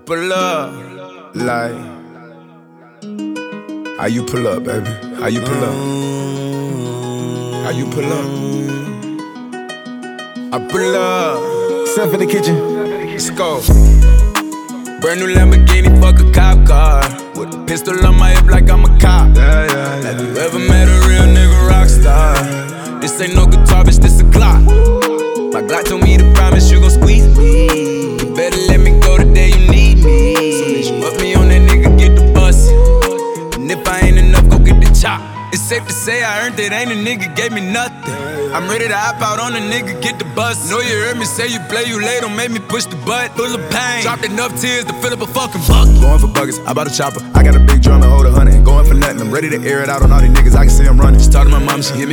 pull up. Like, how you pull up, baby? How you pull up? How you pull up? I pull up. Step in the kitchen. Let's go. Brand new Lamborghini, fuck a cop car. With a pistol on my hip like I'm a cop. Have you ever met a real nigga rock star? This ain't no guitar, bitch, this a Glock. My Glock told me to promise you gon' squeeze me. You better let me go the day you need me. So bitch, put me on that nigga, get the bus. And if I ain't enough, go get the chop. It's safe to say I earned it, ain't a nigga gave me nothing. I'm ready to hop out on a nigga, get the bus. Know you heard me say you play, you late, don't make me push the butt. Full of pain, dropped enough tears to fill up a fucking bucket. Going for buggers, I bought a chopper. I got a big drum and hold 100. Going for nothing, I'm ready to air it out on all these niggas, I can see I'm running. Just talk to my mom, she hit me